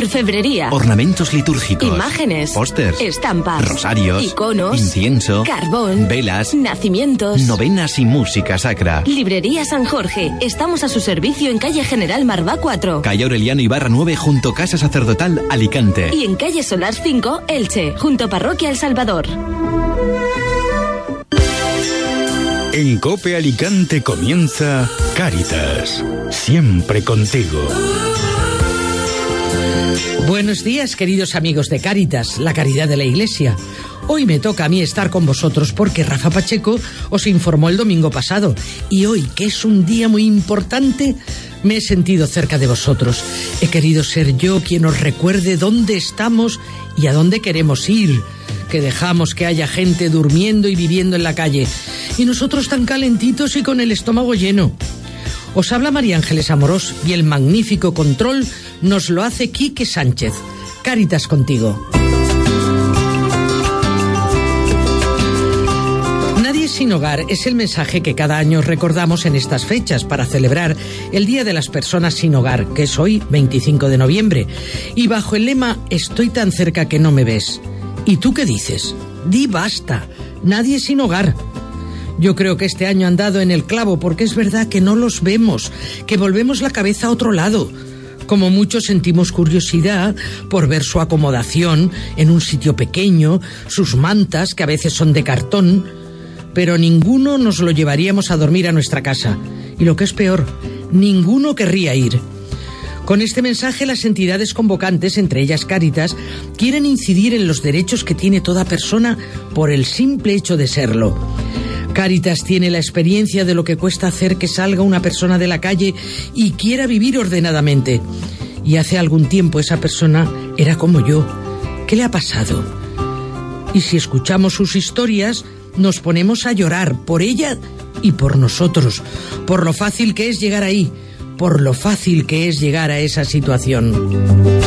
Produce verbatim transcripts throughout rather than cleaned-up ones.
orfebrería, ornamentos litúrgicos, imágenes, pósters, estampas, rosarios, iconos, incienso, carbón, velas, nacimientos, novenas y música sacra. Librería San Jorge. Estamos a su servicio en calle General Marvá cuatro. Calle Aureliano Ibarra nueve junto Casa Sacerdotal, Alicante. Y en calle Solar cinco, Elche, junto a Parroquia El Salvador. En COPE Alicante comienza Cáritas, siempre contigo. Buenos días, queridos amigos de Cáritas, la caridad de la Iglesia. Hoy me toca a mí estar con vosotros porque Rafa Pacheco os informó el domingo pasado. Y hoy, que es un día muy importante, me he sentido cerca de vosotros. He querido ser yo quien os recuerde dónde estamos y a dónde queremos ir. Que dejamos que haya gente durmiendo y viviendo en la calle. Y nosotros tan calentitos y con el estómago lleno. Os habla María Ángeles Amorós y el magnífico control nos lo hace Quique Sánchez. Cáritas contigo. Nadie sin hogar es el mensaje que cada año recordamos en estas fechas para celebrar el Día de las Personas sin Hogar, que es hoy, veinticinco de noviembre. Y bajo el lema "Estoy tan cerca que no me ves". ¿Y tú qué dices? Di basta. Nadie sin hogar. Yo creo que este año han dado en el clavo porque es verdad que no los vemos, que volvemos la cabeza a otro lado. Como muchos sentimos curiosidad por ver su acomodación en un sitio pequeño, sus mantas que a veces son de cartón, pero ninguno nos lo llevaríamos a dormir a nuestra casa. Y lo que es peor, ninguno querría ir. Con este mensaje, las entidades convocantes, entre ellas Cáritas, quieren incidir en los derechos que tiene toda persona por el simple hecho de serlo. Cáritas tiene la experiencia de lo que cuesta hacer que salga una persona de la calle y quiera vivir ordenadamente. Y hace algún tiempo esa persona era como yo. ¿Qué le ha pasado? Y si escuchamos sus historias, nos ponemos a llorar por ella y por nosotros, por lo fácil que es llegar ahí, por lo fácil que es llegar a esa situación.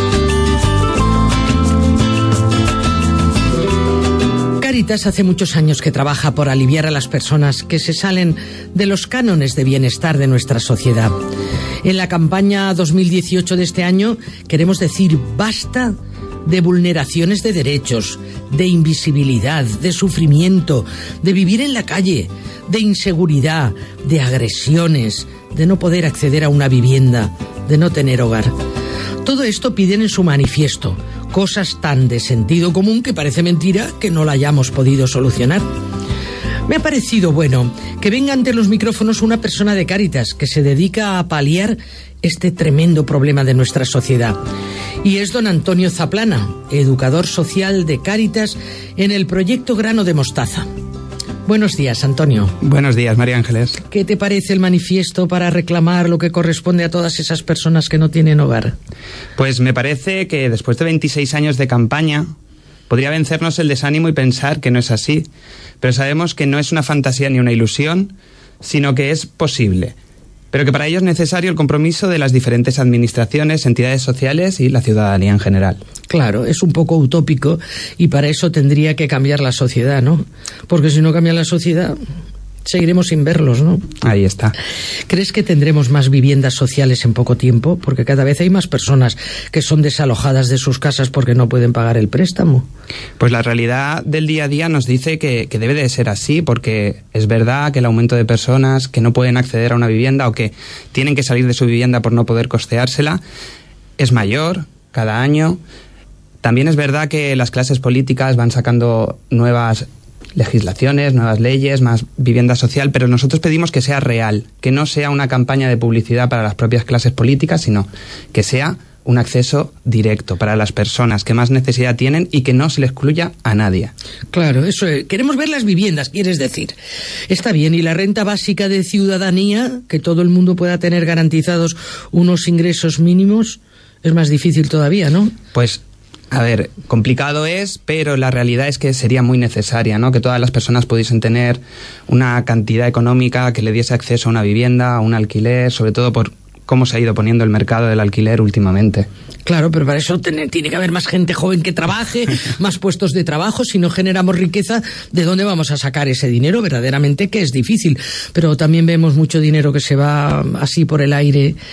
Cáritas hace muchos años que trabaja por aliviar a las personas que se salen de los cánones de bienestar de nuestra sociedad. En la campaña dos mil dieciocho de este año queremos decir basta de vulneraciones de derechos, de invisibilidad, de sufrimiento, de vivir en la calle, de inseguridad, de agresiones, de no poder acceder a una vivienda, de no tener hogar. Todo esto piden en su manifiesto, cosas tan de sentido común que parece mentira que no la hayamos podido solucionar. Me ha parecido bueno que venga ante los micrófonos una persona de Cáritas que se dedica a paliar este tremendo problema de nuestra sociedad. Y es don Antonio Zaplana, educador social de Cáritas en el proyecto Grano de Mostaza. Buenos días, Antonio. Buenos días, María Ángeles. ¿Qué te parece el manifiesto para reclamar lo que corresponde a todas esas personas que no tienen hogar? Pues me parece que después de veintiséis años de campaña podría vencernos el desánimo y pensar que no es así. Pero sabemos que no es una fantasía ni una ilusión, sino que es posible. Pero que para ello es necesario el compromiso de las diferentes administraciones, entidades sociales y la ciudadanía en general. Claro, es un poco utópico y para eso tendría que cambiar la sociedad, ¿no? Porque si no cambia la sociedad, seguiremos sin verlos, ¿no? Ahí está. ¿Crees que tendremos más viviendas sociales en poco tiempo? Porque cada vez hay más personas que son desalojadas de sus casas porque no pueden pagar el préstamo. Pues la realidad del día a día nos dice que, que debe de ser así, porque es verdad que el aumento de personas que no pueden acceder a una vivienda o que tienen que salir de su vivienda por no poder costeársela es mayor cada año. También es verdad que las clases políticas van sacando nuevas legislaciones, nuevas leyes, más vivienda social, pero nosotros pedimos que sea real, que no sea una campaña de publicidad para las propias clases políticas, sino que sea un acceso directo para las personas que más necesidad tienen y que no se le excluya a nadie. Claro, eso es. Queremos ver las viviendas, quieres decir. Está bien, ¿y la renta básica de ciudadanía? Que todo el mundo pueda tener garantizados unos ingresos mínimos, es más difícil todavía, ¿no? Pues a ver, complicado es, pero la realidad es que sería muy necesaria, ¿no? Que todas las personas pudiesen tener una cantidad económica que le diese acceso a una vivienda, a un alquiler, sobre todo por cómo se ha ido poniendo el mercado del alquiler últimamente. Claro, pero para eso tiene, tiene que haber más gente joven que trabaje, más puestos de trabajo. Si no generamos riqueza, ¿de dónde vamos a sacar ese dinero? Verdaderamente que es difícil. Pero también vemos mucho dinero que se va así por el aire,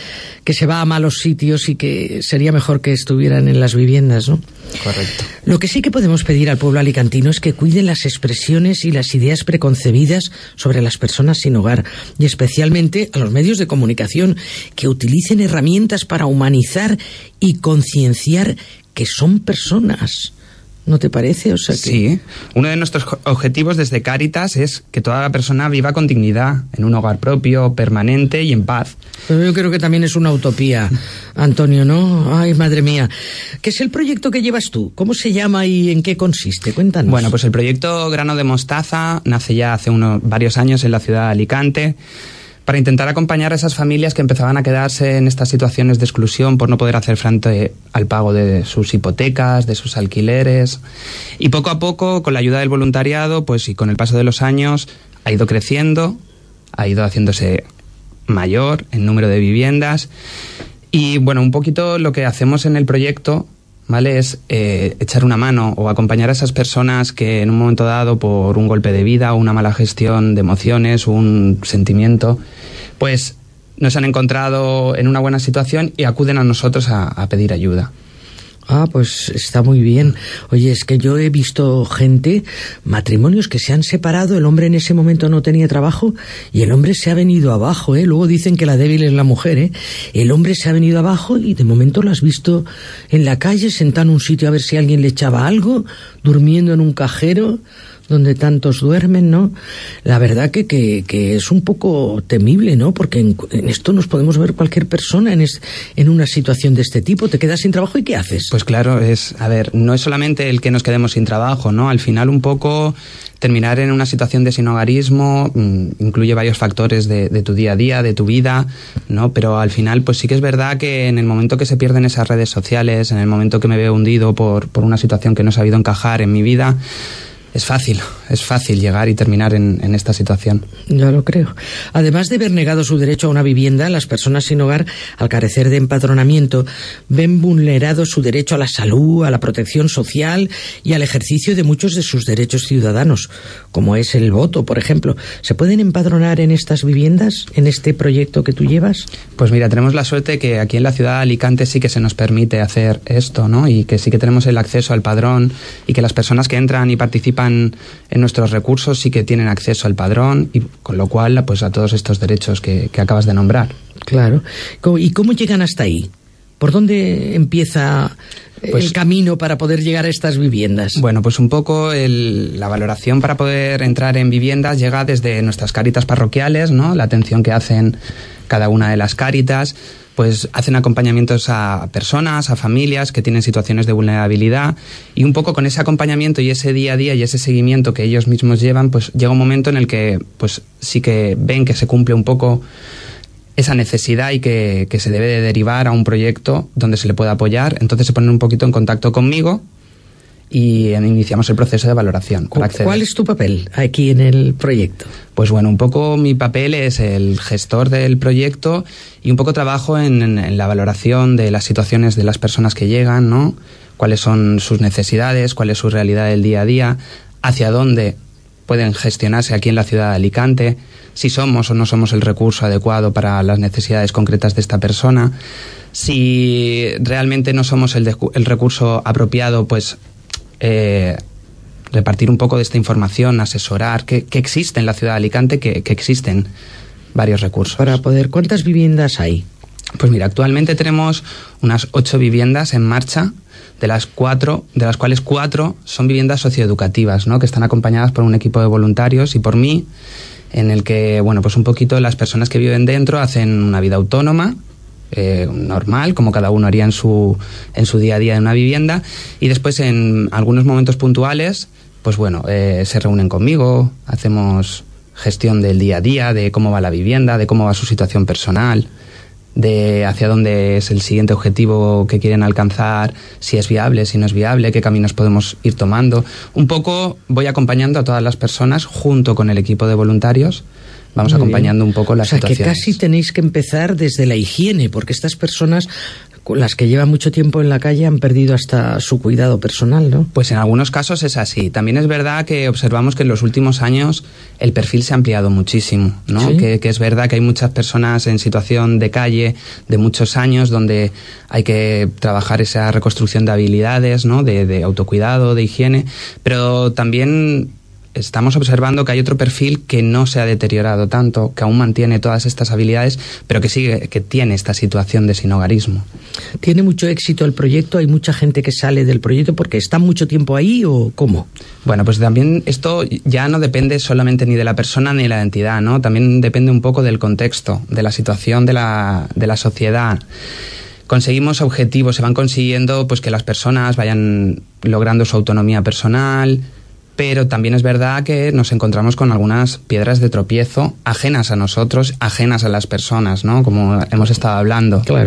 que se va a malos sitios y que sería mejor que estuvieran en las viviendas, ¿no? Correcto. Lo que sí que podemos pedir al pueblo alicantino es que cuiden las expresiones y las ideas preconcebidas sobre las personas sin hogar, y especialmente a los medios de comunicación, que utilicen herramientas para humanizar y concienciar que son personas. ¿No te parece? O sea que... Sí. Uno de nuestros objetivos desde Cáritas es que toda la persona viva con dignidad, en un hogar propio, permanente y en paz. Pero yo creo que también es una utopía, Antonio, ¿no? Ay, madre mía. ¿Qué es el proyecto que llevas tú? ¿Cómo se llama y en qué consiste? Cuéntanos. Bueno, pues el proyecto Grano de Mostaza nace ya hace unos varios años en la ciudad de Alicante, para intentar acompañar a esas familias que empezaban a quedarse en estas situaciones de exclusión por no poder hacer frente al pago de sus hipotecas, de sus alquileres. Y poco a poco, con la ayuda del voluntariado, pues y con el paso de los años, ha ido creciendo, ha ido haciéndose mayor en número de viviendas. Y bueno, un poquito lo que hacemos en el proyecto, ¿vale?, es eh, echar una mano o acompañar a esas personas que en un momento dado, por un golpe de vida o una mala gestión de emociones, un sentimiento, pues nos han encontrado en una buena situación y acuden a nosotros a, a pedir ayuda. Ah, pues está muy bien. Oye, es que yo he visto gente, matrimonios que se han separado, el hombre en ese momento no tenía trabajo y el hombre se ha venido abajo, ¿eh? Luego dicen que la débil es la mujer, ¿eh? El hombre se ha venido abajo y de momento lo has visto en la calle, sentado en un sitio a ver si alguien le echaba algo, durmiendo en un cajero donde tantos duermen, ¿no? La verdad que, que, que es un poco temible, ¿no? Porque en, en esto nos podemos ver cualquier persona en, es, en una situación de este tipo. Te quedas sin trabajo y ¿qué haces? Pues claro, es, a ver, no es solamente el que nos quedemos sin trabajo, ¿no? Al final un poco terminar en una situación de sinhogarismo mmm, incluye varios factores de, de tu día a día, de tu vida, ¿no? Pero al final pues sí que es verdad que en el momento que se pierden esas redes sociales, en el momento que me veo hundido por, por una situación que no he sabido encajar en mi vida, es fácil, es fácil llegar y terminar en, en esta situación. Ya lo creo. Además de haber negado su derecho a una vivienda, las personas sin hogar, al carecer de empadronamiento, ven vulnerado su derecho a la salud, a la protección social y al ejercicio de muchos de sus derechos ciudadanos, como es el voto, por ejemplo. ¿Se pueden empadronar en estas viviendas, en este proyecto que tú llevas? Pues mira, tenemos la suerte que aquí en la ciudad de Alicante sí que se nos permite hacer esto, ¿no? Y que sí que tenemos el acceso al padrón y que las personas que entran y participan en nuestros recursos sí que tienen acceso al padrón y con lo cual pues a todos estos derechos que, que acabas de nombrar. Claro. ¿Y cómo llegan hasta ahí? ¿Por dónde empieza pues, el camino para poder llegar a estas viviendas? Bueno, pues un poco el, la valoración para poder entrar en viviendas llega desde nuestras cáritas parroquiales, ¿no? La atención que hacen cada una de las cáritas, pues hacen acompañamientos a personas, a familias que tienen situaciones de vulnerabilidad y un poco con ese acompañamiento y ese día a día y ese seguimiento que ellos mismos llevan, pues llega un momento en el que pues sí que ven que se cumple un poco esa necesidad y que, que se debe de derivar a un proyecto donde se le pueda apoyar. Entonces se ponen un poquito en contacto conmigo y iniciamos el proceso de valoración para acceder. ¿Cuál es tu papel aquí en el proyecto? Pues bueno, un poco mi papel es el gestor del proyecto y un poco trabajo en, en, en la valoración de las situaciones de las personas que llegan, ¿no? Cuáles son sus necesidades, cuál es su realidad del día a día, hacia dónde pueden gestionarse aquí en la ciudad de Alicante, si somos o no somos el recurso adecuado para las necesidades concretas de esta persona, si realmente no somos el, de, el recurso apropiado, pues Eh, repartir un poco de esta información, asesorar, que, que existe en la ciudad de Alicante, que, que existen varios recursos. Para poder, ¿cuántas viviendas hay? Pues mira, actualmente tenemos unas ocho viviendas en marcha, de las cuatro, de las cuales cuatro son viviendas socioeducativas, ¿no? Que están acompañadas por un equipo de voluntarios y por mí, en el que, bueno, pues un poquito las personas que viven dentro hacen una vida autónoma, Eh, normal, como cada uno haría en su, en su día a día en una vivienda, y después en algunos momentos puntuales, pues bueno, eh, se reúnen conmigo, hacemos gestión del día a día, de cómo va la vivienda, de cómo va su situación personal, de hacia dónde es el siguiente objetivo que quieren alcanzar, si es viable, si no es viable, qué caminos podemos ir tomando. Un poco voy acompañando a todas las personas junto con el equipo de voluntarios. Vamos Muy acompañando bien. un poco la situación. O sea, situaciones. Que casi tenéis que empezar desde la higiene, porque estas personas las que llevan mucho tiempo en la calle han perdido hasta su cuidado personal, ¿no? Pues en algunos casos es así. También es verdad que observamos que en los últimos años el perfil se ha ampliado muchísimo, ¿no? ¿Sí? Que, que es verdad que hay muchas personas en situación de calle de muchos años donde hay que trabajar esa reconstrucción de habilidades, ¿no? De, de autocuidado, de higiene, pero también estamos observando que hay otro perfil que no se ha deteriorado tanto, que aún mantiene todas estas habilidades, pero que sigue, que tiene esta situación de sinhogarismo. ¿Tiene mucho éxito el proyecto? ¿Hay mucha gente que sale del proyecto porque está mucho tiempo ahí o cómo? Bueno, pues también esto ya no depende solamente ni de la persona ni de la entidad, ¿no? También depende un poco del contexto, de la situación de la, de la sociedad. Conseguimos objetivos, se van consiguiendo pues que las personas vayan logrando su autonomía personal, pero también es verdad que nos encontramos con algunas piedras de tropiezo ajenas a nosotros, ajenas a las personas, ¿no? Como hemos estado hablando. Claro.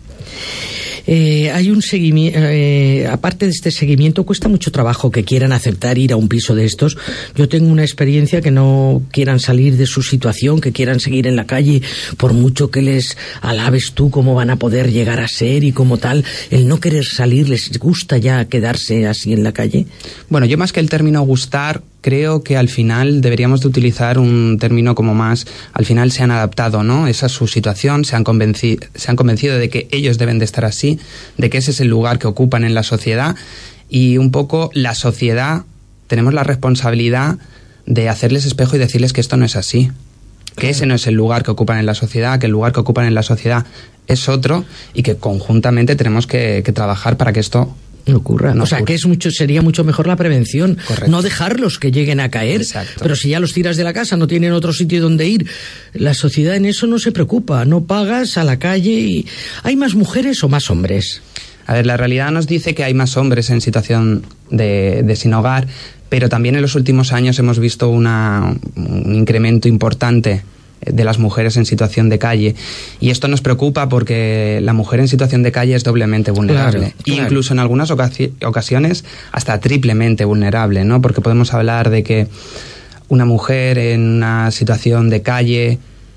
Eh, hay un seguimiento, eh, aparte de este seguimiento, cuesta mucho trabajo que quieran aceptar ir a un piso de estos. Yo tengo una experiencia que no quieran salir de su situación, que quieran seguir en la calle, por mucho que les alabes tú cómo van a poder llegar a ser y como tal, el no querer salir, ¿les gusta ya quedarse así en la calle? Bueno, yo más que el término gustar, creo que al final deberíamos de utilizar un término como más, al final se han adaptado, ¿no? Esa es su situación, se han convencido, se han convencido de que ellos deben de estar así, de que ese es el lugar que ocupan en la sociedad, y un poco la sociedad, tenemos la responsabilidad de hacerles espejo y decirles que esto no es así, que ese no es el lugar que ocupan en la sociedad, que el lugar que ocupan en la sociedad es otro, y que conjuntamente tenemos que, que trabajar para que esto no ocurra. No o sea, ocurre. que es mucho, sería mucho mejor la prevención. Correcto. No dejarlos que lleguen a caer. Exacto. Pero si ya los tiras de la casa, no tienen otro sitio donde ir. La sociedad en eso no se preocupa. No pagas a la calle y... ¿Hay más mujeres o más hombres? A ver, la realidad nos dice que hay más hombres en situación de, de sin hogar, pero también en los últimos años hemos visto una, un incremento importante de las mujeres en situación de calle, y esto nos preocupa porque la mujer en situación de calle es doblemente vulnerable, claro, claro. Incluso en algunas ocasi- ocasiones hasta triplemente vulnerable, ¿no? Porque podemos hablar de que una mujer en una situación de calle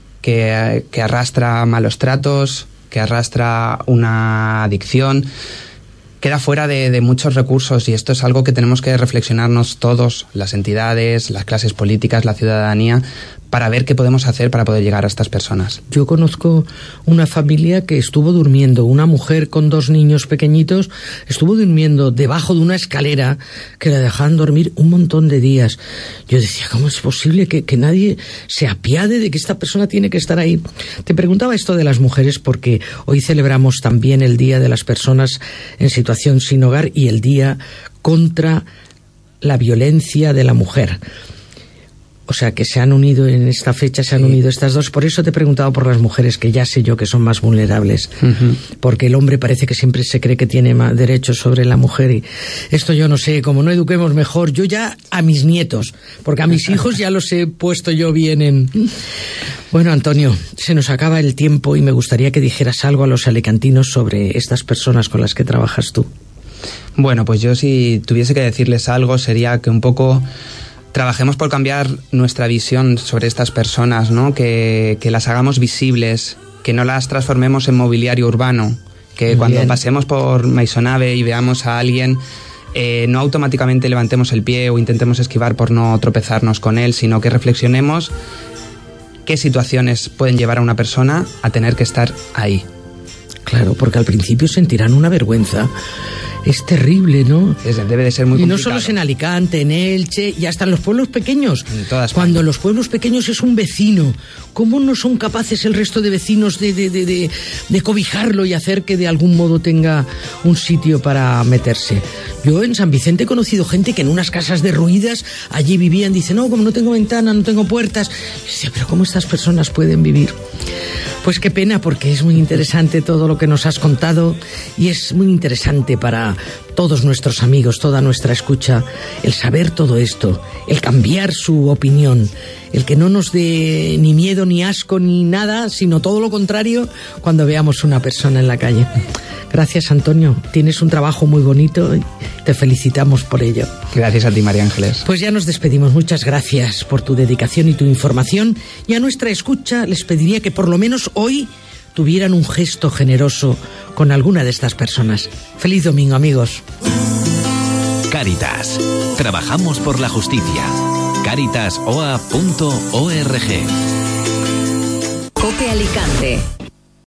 que, que arrastra malos tratos, que arrastra una adicción, queda fuera de, de muchos recursos, y esto es algo que tenemos que reflexionarnos todos, las entidades, las clases políticas, la ciudadanía, para ver qué podemos hacer para poder llegar a estas personas. Yo conozco una familia que estuvo durmiendo, una mujer con dos niños pequeñitos, estuvo durmiendo debajo de una escalera que la dejaban dormir un montón de días. Yo decía, ¿cómo es posible que, que nadie se apiade de que esta persona tiene que estar ahí? Te preguntaba esto de las mujeres porque hoy celebramos también el Día de las Personas en Situación Sin Hogar y el Día contra la Violencia de la Mujer. O sea, que se han unido en esta fecha, se han Sí. unido estas dos. Por eso te he preguntado por las mujeres, que ya sé yo que son más vulnerables. Uh-huh. Porque el hombre parece que siempre se cree que tiene más derechos sobre la mujer. Y esto yo no sé, como no eduquemos mejor, yo ya a mis nietos, porque a mis hijos ya los he puesto yo bien en... Bueno, Antonio, se nos acaba el tiempo y me gustaría que dijeras algo a los alicantinos sobre estas personas con las que trabajas tú. Bueno, pues yo si tuviese que decirles algo sería que un poco trabajemos por cambiar nuestra visión sobre estas personas, ¿no? Que, que las hagamos visibles, que no las transformemos en mobiliario urbano, que Muy cuando bien. pasemos por Maisonave y veamos a alguien, eh, no automáticamente levantemos el pie o intentemos esquivar por no tropezarnos con él, sino que reflexionemos qué situaciones pueden llevar a una persona a tener que estar ahí. Claro, porque al principio sentirán una vergüenza. Es terrible, ¿no? Es- debe de ser muy Y no complicado. solo es en Alicante, en Elche, y hasta en los pueblos pequeños. En toda España. Cuando en los pueblos pequeños es un vecino, ¿cómo no son capaces el resto de vecinos de, de, de, de, de cobijarlo y hacer que de algún modo tenga un sitio para meterse? Yo en San Vicente he conocido gente que en unas casas derruidas allí vivían, dice, no, como no tengo ventana, no tengo puertas. Y dice, pero ¿cómo estas personas pueden vivir? Pues qué pena, porque es muy interesante todo lo que nos has contado y es muy interesante para todos nuestros amigos, toda nuestra escucha, el saber todo esto, el cambiar su opinión, el que no nos dé ni miedo, ni asco, ni nada, sino todo lo contrario cuando veamos una persona en la calle. Gracias, Antonio. Tienes un trabajo muy bonito y te felicitamos por ello. Gracias a ti, María Ángeles. Pues ya nos despedimos. Muchas gracias por tu dedicación y tu información. Y a nuestra escucha les pediría que por lo menos hoy tuvieran un gesto generoso con alguna de estas personas. Feliz domingo, amigos. Cáritas. Trabajamos por la justicia. cáritas o a punto org. Cope Alicante.